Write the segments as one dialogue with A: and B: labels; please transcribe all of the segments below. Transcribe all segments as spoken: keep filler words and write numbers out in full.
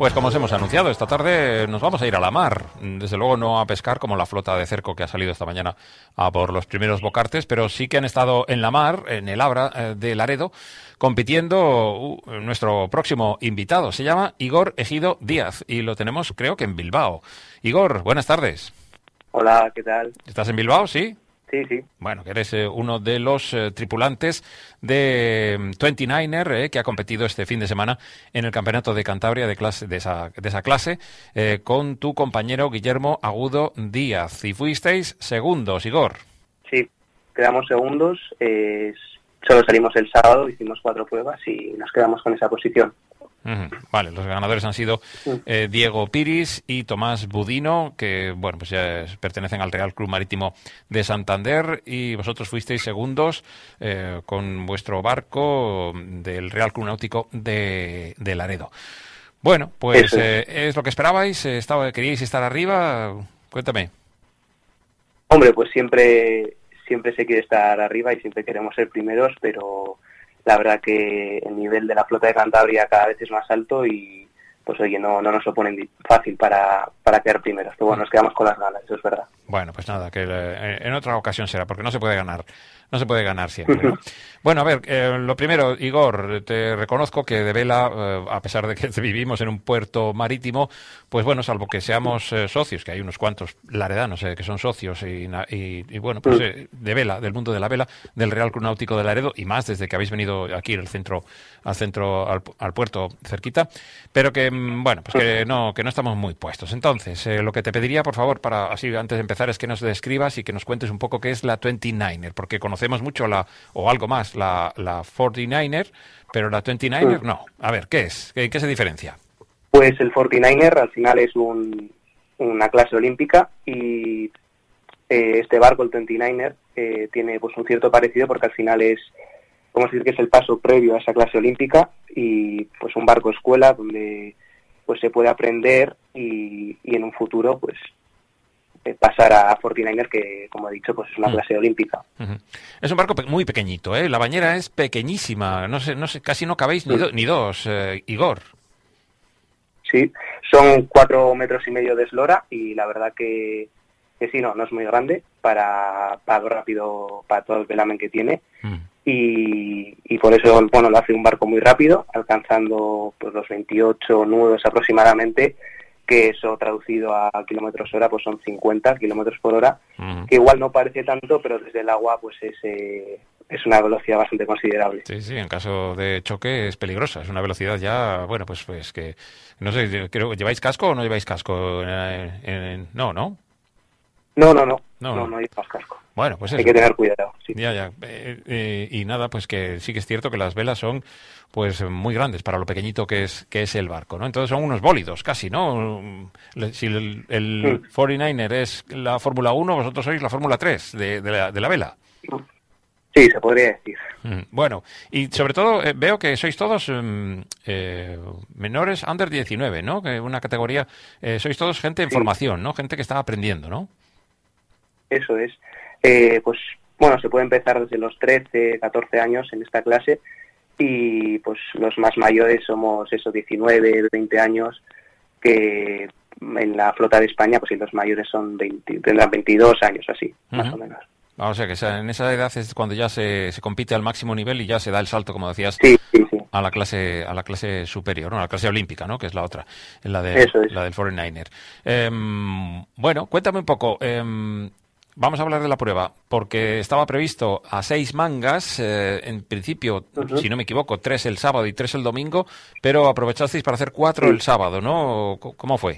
A: Pues como os hemos anunciado, esta tarde nos vamos a ir a la mar. Desde luego no a pescar como la flota de cerco que ha salido esta mañana a por los primeros bocartes, pero sí que han estado en la mar, en el Abra eh, de Laredo, compitiendo uh, nuestro próximo invitado. Se llama Igor Egido Díaz y lo tenemos creo que en Bilbao. Igor, buenas tardes.
B: Hola, ¿qué tal?
A: ¿Estás en Bilbao, sí?
B: Sí, sí.
A: Bueno, que eres eh, uno de los eh, tripulantes de veintinueve er eh, que ha competido este fin de semana en el Campeonato de Cantabria de, clase, de, esa, de esa clase eh, con tu compañero Guillermo Agudo Díaz. Y fuisteis segundos, Igor.
B: Sí, quedamos segundos. Eh, solo salimos el sábado, hicimos cuatro pruebas y nos quedamos con esa posición.
A: Uh-huh. Vale, los ganadores han sido eh, Diego Piris y Tomás Budino, que bueno, pues ya pertenecen al Real Club Marítimo de Santander, y vosotros fuisteis segundos eh, con vuestro barco del Real Club Náutico de, de Laredo. Bueno, pues eh, es lo que esperabais, estaba, queríais estar arriba, cuéntame.
B: Hombre, pues siempre, siempre se quiere estar arriba y siempre queremos ser primeros, pero la verdad que el nivel de la flota de Cantabria cada vez es más alto y pues oye, no, no nos lo ponen fácil para, para quedar primeros, pero bueno, nos quedamos con las ganas, eso es verdad.
A: Bueno, pues nada, que eh, en otra ocasión será, porque no se puede ganar, no se puede ganar siempre, ¿no? Bueno, a ver, eh, lo primero, Igor, te reconozco que de vela, eh, a pesar de que vivimos en un puerto marítimo, pues bueno, salvo que seamos eh, socios, que hay unos cuantos laredanos eh, que son socios y, y, y bueno, pues eh, de vela, del mundo de la vela, del Real Club Náutico de Laredo, y más desde que habéis venido aquí al centro, al centro, al, al puerto cerquita, pero que, bueno, pues que no, que no estamos muy puestos. Entonces, eh, lo que te pediría, por favor, para así antes de empezar, es que nos describas y que nos cuentes un poco qué es la veintinueve er, porque conocemos mucho la, o algo más, la, la cuarenta y nueve er, pero la veintinueve er no. A ver, ¿qué es? ¿Qué, qué se diferencia?
B: Pues el cuarenta y nueve er al final es un, una clase olímpica y eh, este barco, el veintinueve er, eh, tiene pues un cierto parecido porque al final es, vamos a decir que es el paso previo a esa clase olímpica y pues un barco escuela donde pues se puede aprender y, y en un futuro pues pasar a cuarenta y nueve er, que como he dicho pues es una uh-huh. clase olímpica.
A: Uh-huh. Es un barco pe- muy pequeñito, ¿eh? La bañera es pequeñísima, no sé, no sé, casi no cabéis ni, do- ni dos, eh, Igor.
B: Sí, son cuatro metros y medio de eslora y la verdad que, que sí, no, no es muy grande para, para lo rápido, para todo el velamen que tiene. Uh-huh. Y, y por eso, bueno, lo hace un barco muy rápido, alcanzando pues los veintiocho nudos aproximadamente, que eso traducido a kilómetros hora pues son cincuenta kilómetros por hora, uh-huh. que igual no parece tanto, pero desde el agua pues es, eh, es una velocidad bastante considerable.
A: Sí, sí, en caso de choque es peligrosa, es una velocidad ya, bueno, pues pues que, no sé, creo, ¿lleváis casco o no lleváis casco? Eh, eh, no, ¿no?
B: No, no, no,
A: no,
B: no, no llevas casco.
A: Bueno, pues eso.
B: Hay que tener cuidado. Sí.
A: Ya, ya. Eh, eh, y nada, pues que sí que es cierto que las velas son pues muy grandes para lo pequeñito que es que es el barco, ¿no? Entonces son unos bólidos casi, ¿no? Si el, el sí. cuarenta y nueve er es la Fórmula uno, vosotros sois la Fórmula tres de, de, la, de la vela.
B: Sí, se podría decir.
A: Bueno, y sobre todo eh, veo que sois todos eh, menores under diecinueve, ¿no? Que una categoría, eh, sois todos gente en sí. formación, ¿no? Gente que está aprendiendo, ¿no?
B: Eso es. Eh, pues bueno, se puede empezar desde los trece, catorce años en esta clase y pues los más mayores somos esos diecinueve, veinte años, que en la flota de España pues si los mayores son veinte, tendrán veintidós años así, uh-huh. más o menos.
A: O sea que en esa edad es cuando ya se, se compite al máximo nivel y ya se da el salto, como decías,
B: sí, sí, sí.
A: a la clase a la clase superior, ¿no? A la clase olímpica, ¿no? Que es la otra, la de
B: Eso es.
A: la del cuarenta y nueve er. Eh, bueno, cuéntame un poco. Eh, Vamos a hablar de la prueba, porque estaba previsto a seis mangas, eh, en principio, uh-huh. si no me equivoco, tres el sábado y tres el domingo, pero aprovechasteis para hacer cuatro sí. el sábado, ¿no? ¿Cómo fue?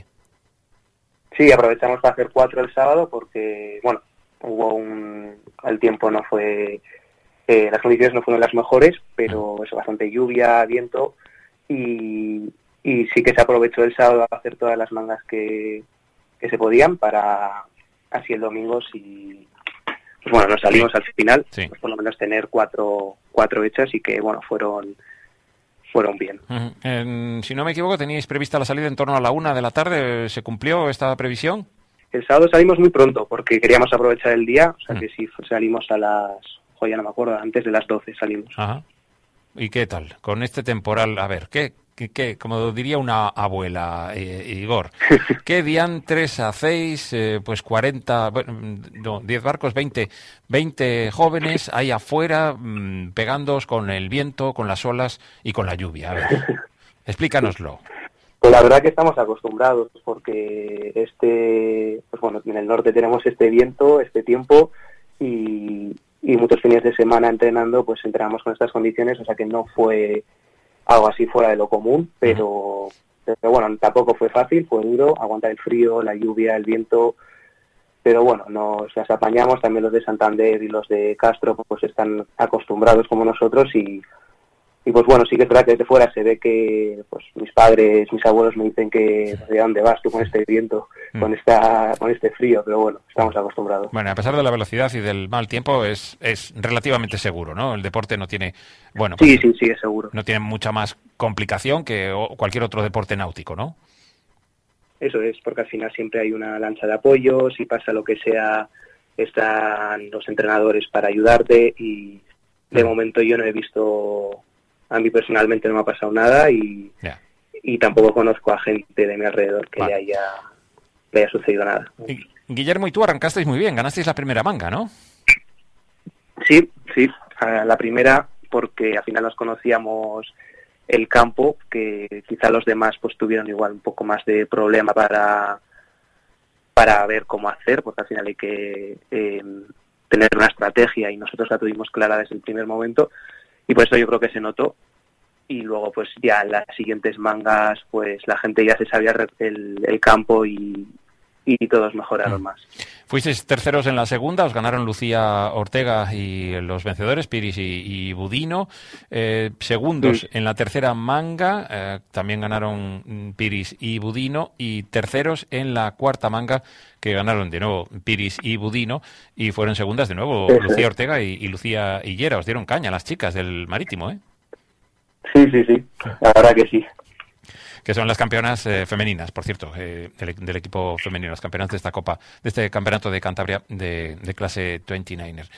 B: Sí, aprovechamos para hacer cuatro el sábado porque, bueno, hubo un... el tiempo no fue... Eh, las condiciones no fueron las mejores, pero es bastante lluvia, viento, y, y sí que se aprovechó el sábado a hacer todas las mangas que, que se podían para... así el domingo si pues bueno nos salimos sí. al final sí. pues por lo menos tener cuatro cuatro hechas y que bueno fueron fueron bien.
A: Uh-huh. En, si no me equivoco teníais prevista la salida en torno a la una de la tarde, ¿se cumplió esta previsión?
B: El sábado salimos muy pronto porque queríamos aprovechar el día, o sea uh-huh. que sí salimos a las, oye, no me acuerdo, antes de las doce salimos.
A: Ajá. ¿Y qué tal? Con este temporal, a ver, ¿qué que, que, como diría una abuela, eh, Igor, ¿qué diantres hacéis? Eh, pues cuarenta, bueno, no, diez barcos, veinte, veinte jóvenes ahí afuera mmm, pegándoos con el viento, con las olas y con la lluvia. A ver, explícanoslo.
B: Pues la verdad que estamos acostumbrados porque este, pues bueno, en el norte tenemos este viento, este tiempo y, y muchos fines de semana entrenando, pues entrenamos con estas condiciones, o sea que no fue algo así fuera de lo común, pero, pero bueno, tampoco fue fácil, fue duro, aguantar el frío, la lluvia, el viento, pero bueno, nos las apañamos. También los de Santander y los de Castro pues están acostumbrados como nosotros y Y pues bueno, sí que es verdad que desde fuera se ve que pues mis padres, mis abuelos me dicen que ¿de dónde vas tú con este viento, mm. con esta con este frío? Pero bueno, estamos acostumbrados.
A: Bueno, a pesar de la velocidad y del mal tiempo, es es relativamente seguro, ¿no? El deporte no tiene, bueno, pues,
B: sí, sí, sí, es seguro.
A: No tiene mucha más complicación que cualquier otro deporte náutico, ¿no?
B: Eso es, porque al final siempre hay una lancha de apoyo, si pasa lo que sea, están los entrenadores para ayudarte y de mm. momento yo no he visto... A mí personalmente no me ha pasado nada y, yeah. y tampoco conozco a gente de mi alrededor que vale. le, haya, le haya sucedido nada.
A: Y, Guillermo y tú arrancasteis muy bien, ganasteis la primera manga, ¿no?
B: Sí, sí, la primera porque al final nos conocíamos el campo, que quizá los demás pues tuvieron igual un poco más de problema para, para ver cómo hacer, porque al final hay que eh, tener una estrategia y nosotros la tuvimos clara desde el primer momento. Y por eso yo creo que se notó. Y luego, pues ya en las siguientes mangas, pues la gente ya se sabía el, el campo y, y todos mejoraron mm. más.
A: Fuisteis terceros en la segunda, os ganaron Lucía Ortega y los vencedores, Piris y, y Budino. Eh, segundos sí. en la tercera manga, eh, también ganaron Piris y Budino. Y terceros en la cuarta manga, que ganaron de nuevo Piris y Budino. Y fueron segundas de nuevo sí, Lucía sí. Ortega y, y Lucía Higuera. Os dieron caña las chicas del Marítimo, ¿eh?
B: Sí, sí, sí. La verdad que sí.
A: Que son las campeonas eh, femeninas, por cierto, eh, del, del equipo femenino, las campeonas de esta copa, de este campeonato de Cantabria de, de clase veintinueve er.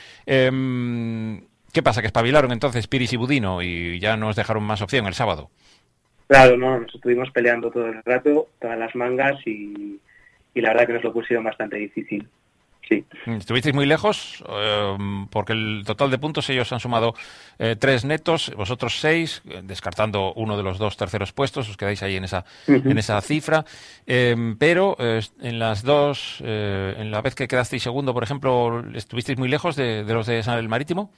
A: Eh, ¿Qué pasa? ¿Que espabilaron entonces Piris y Budino y ya nos dejaron más opción el sábado?
B: Claro, no, nos estuvimos peleando todo el rato, todas las mangas y, y la verdad que nos lo pusieron bastante difícil. Sí.
A: Estuvisteis muy lejos, eh, porque el total de puntos ellos han sumado eh, tres netos, vosotros seis, descartando uno de los dos terceros puestos, os quedáis ahí en esa uh-huh. en esa cifra, eh, pero eh, en las dos, eh, en la vez que quedasteis segundo, por ejemplo, ¿estuvisteis muy lejos de, de los de San el Marítimo?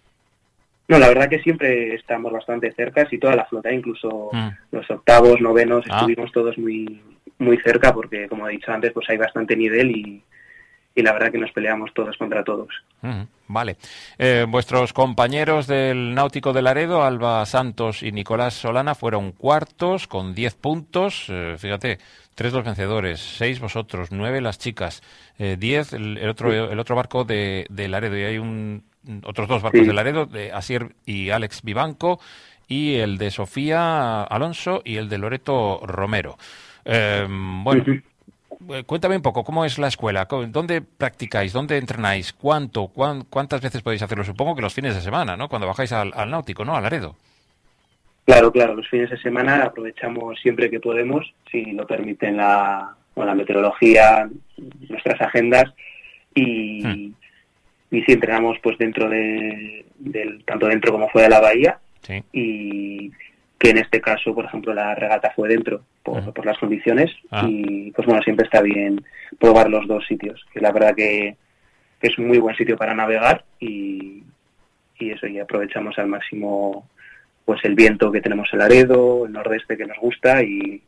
B: No, la verdad que siempre estamos bastante cerca, y toda la flota, incluso uh-huh. los octavos, novenos, ah. estuvimos todos muy muy cerca, porque como he dicho antes, pues hay bastante nivel y y la verdad que nos peleamos todos contra todos.
A: Mm, vale. Eh, vuestros compañeros del Náutico de Laredo, Alba Santos y Nicolás Solana, fueron cuartos con diez puntos. Eh, fíjate, tres los vencedores, seis vosotros, nueve las chicas, eh, diez el, el otro el otro barco de, de Laredo. Y hay un otros dos barcos sí. de Laredo, de Asier y Alex Vivanco, y el de Sofía Alonso y el de Loreto Romero. Eh, bueno... Uh-huh. Cuéntame un poco, ¿cómo es la escuela? ¿Dónde practicáis? ¿Dónde entrenáis? ¿Cuánto? ¿Cuán, ¿Cuántas veces podéis hacerlo? Supongo que los fines de semana, ¿no? Cuando bajáis al, al Náutico, ¿no? A Laredo.
B: Claro, claro. Los fines de semana aprovechamos siempre que podemos, si lo permiten la, bueno, la meteorología, nuestras agendas, y, hmm. y sí entrenamos pues dentro de, del, tanto dentro como fuera de la bahía.
A: Sí.
B: Y que en este caso, por ejemplo, la regata fue dentro por, uh-huh. por las condiciones ah. y pues bueno, siempre está bien probar los dos sitios, que la verdad que, que es un muy buen sitio para navegar y, y eso, y aprovechamos al máximo pues el viento que tenemos en Laredo, el nordeste que nos gusta y,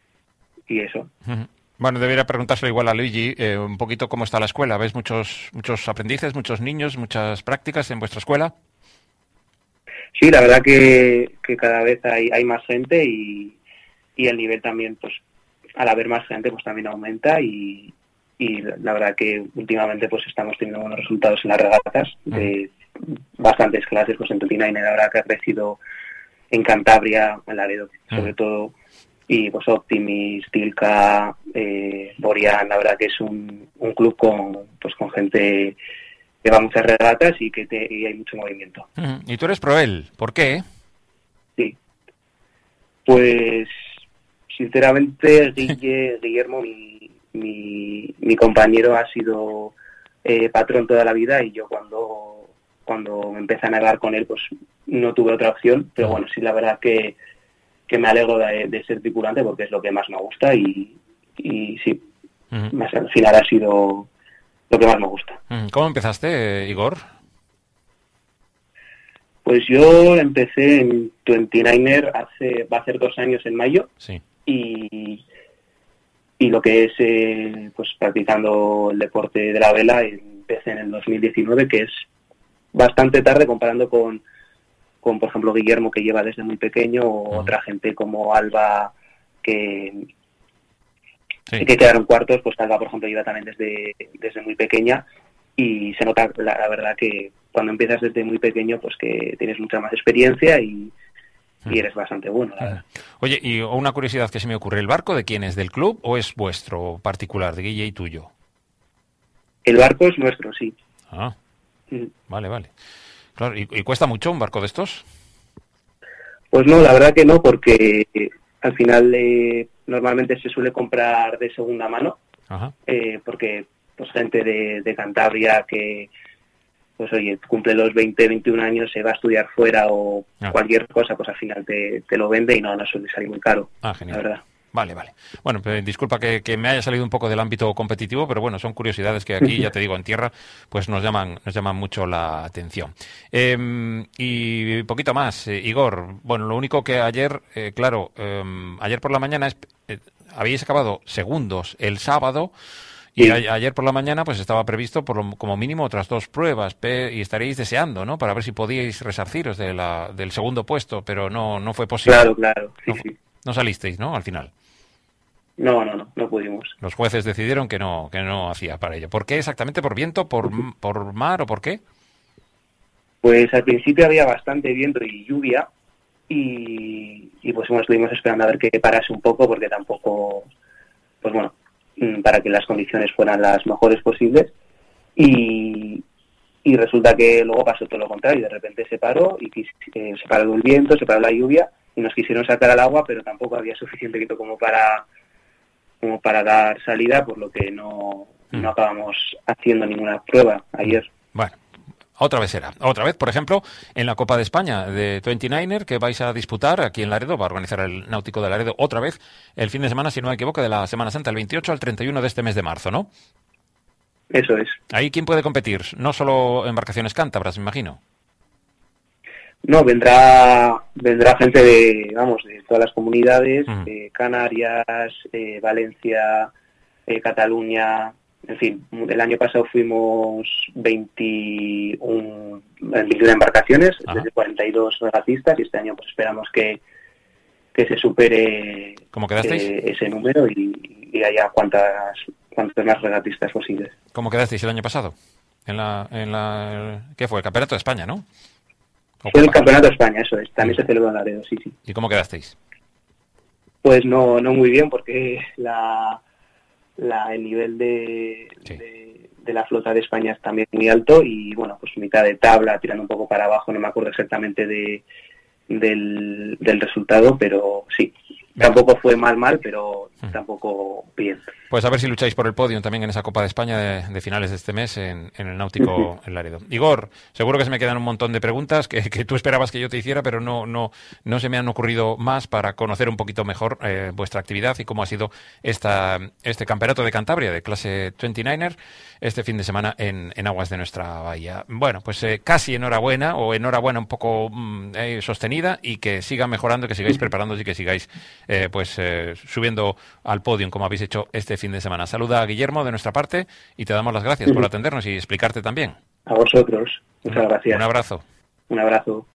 B: y eso.
A: Uh-huh. Bueno, debería preguntárselo igual a Luigi, eh, un poquito cómo está la escuela. ¿Ves muchos, muchos aprendices, muchos niños, muchas prácticas en vuestra escuela?
B: Sí, la verdad que, que cada vez hay, hay más gente y, y el nivel también, pues al haber más gente, pues también aumenta y, y la verdad que últimamente pues estamos teniendo buenos resultados en las regatas de bastantes clases, pues en veintinueve la verdad que ha crecido en Cantabria, en Laredo sobre uh-huh. todo, y pues Optimis, Tilka, eh, Borian, la verdad que es un, un club con pues con gente que va a muchas regatas y que te, y hay mucho movimiento.
A: Uh-huh. Y tú eres Proel, ¿por qué?
B: Sí. Pues, sinceramente, Guille, Guillermo, mi, mi, mi compañero, ha sido eh, patrón toda la vida, y yo cuando, cuando me empecé a nadar con él, pues no tuve otra opción. Pero bueno, sí, la verdad que, que me alegro de, de ser tripulante, porque es lo que más me gusta, y, y sí, uh-huh. más al final ha sido lo que más me gusta.
A: ¿Cómo empezaste, Igor?
B: Pues yo empecé en veintinueve hace, va a ser dos años en mayo.
A: Sí.
B: Y, y lo que es eh, pues practicando el deporte de la vela empecé en el dos mil diecinueve, que es bastante tarde comparando con, con por ejemplo, Guillermo, que lleva desde muy pequeño, o uh-huh. otra gente como Alba, que, sí. que quedaron cuartos. Pues Alba, por ejemplo, lleva también desde, desde muy pequeña, y se nota la, la verdad que cuando empiezas desde muy pequeño, pues que tienes mucha más experiencia y, y eres bastante bueno, la verdad.
A: Oye, y una curiosidad que se me ocurre, ¿el barco de quién es? ¿Del club o es vuestro particular, de Guille y tuyo?
B: El barco es nuestro, sí.
A: Ah, mm. vale, vale. Claro, ¿y, y cuesta mucho un barco de estos?
B: Pues no, la verdad que no, porque al final eh, normalmente se suele comprar de segunda mano. Ajá. Eh, porque pues gente de, de Cantabria que, pues oye, cumple los veinte, veintiún años, se va a estudiar fuera o ah. cualquier cosa, pues al final te, te lo vende y no, no suele salir muy caro.
A: Ah, genial.
B: La verdad.
A: Vale, vale. Bueno, pues, disculpa que, que me haya salido un poco del ámbito competitivo, pero bueno, son curiosidades que aquí, ya te digo, en tierra, pues nos llaman, nos llaman mucho la atención. Eh, y poquito más, eh, Igor. Bueno, lo único que ayer, eh, claro, eh, ayer por la mañana es, eh, habéis acabado segundos el sábado. Y a, ayer por la mañana pues estaba previsto por lo, como mínimo otras dos pruebas pe, y estaríais deseando, ¿no? Para ver si podíais resarciros de la, del segundo puesto, pero no no fue posible.
B: Claro, claro. Sí,
A: no,
B: sí.
A: no salisteis, ¿no? Al final.
B: No, no, no, no pudimos.
A: Los jueces decidieron que no que no hacía para ello. ¿Por qué exactamente? ¿Por viento? ¿Por, por mar o por qué?
B: Pues al principio había bastante viento y lluvia y, y pues bueno, estuvimos esperando a ver que parase un poco, porque tampoco, pues bueno, para que las condiciones fueran las mejores posibles, y, y resulta que luego pasó todo lo contrario. De repente se paró y eh, se paró el viento, se paró la lluvia y nos quisieron sacar al agua, pero tampoco había suficiente viento como para como para dar salida, por lo que no, mm. no acabamos haciendo ninguna prueba ayer.
A: Bueno, otra vez será. Otra vez, por ejemplo, en la Copa de España de veintinueve que vais a disputar aquí en Laredo, va a organizar el Náutico de Laredo otra vez el fin de semana, si no me equivoco, de la Semana Santa, el veintiocho al treinta y uno de este mes de marzo, ¿no?
B: Eso es.
A: ¿Ahí quién puede competir? No solo embarcaciones cántabras, me imagino.
B: No, vendrá vendrá gente de, vamos, de todas las comunidades, uh-huh. eh, Canarias, eh, Valencia, eh, Cataluña. En fin, el año pasado fuimos veintiuna, veintiuna embarcaciones, Ajá. desde cuarenta y dos regatistas, y este año pues esperamos que, que se supere
A: ¿Cómo quedasteis?
B: Eh, ese número y, y haya cuantas, cuantas más regatistas posibles.
A: ¿Cómo quedasteis el año pasado? En la, en la, ¿qué fue? El Campeonato de España, ¿no?
B: Fue el Campeonato de España, eso es. También sí. se celebró en Laredo, sí, sí.
A: ¿Y cómo quedasteis?
B: Pues no, no muy bien, porque la... La, el nivel de, sí. de, de la flota de España es también muy alto y bueno, pues mitad de tabla, tirando un poco para abajo, no me acuerdo exactamente de del, del resultado, pero sí, tampoco fue mal mal, pero uh-huh. tampoco bien.
A: Pues a ver si lucháis por el podio también en esa Copa de España de, de finales de este mes en, en el Náutico uh-huh. en Laredo. Igor, seguro que se me quedan un montón de preguntas que, que tú esperabas que yo te hiciera, pero no no no se me han ocurrido más para conocer un poquito mejor eh, vuestra actividad y cómo ha sido esta este campeonato de Cantabria de clase veintinueve este fin de semana en, en aguas de nuestra bahía. Bueno, pues eh, casi enhorabuena, o enhorabuena un poco mm, eh, sostenida, y que siga mejorando, que sigáis preparándoos y que sigáis eh, pues eh, subiendo al podio como habéis hecho este fin de semana. Saluda a Guillermo de nuestra parte y te damos las gracias por atendernos y explicarte también.
B: A vosotros. Muchas gracias.
A: Un abrazo.
B: Un abrazo.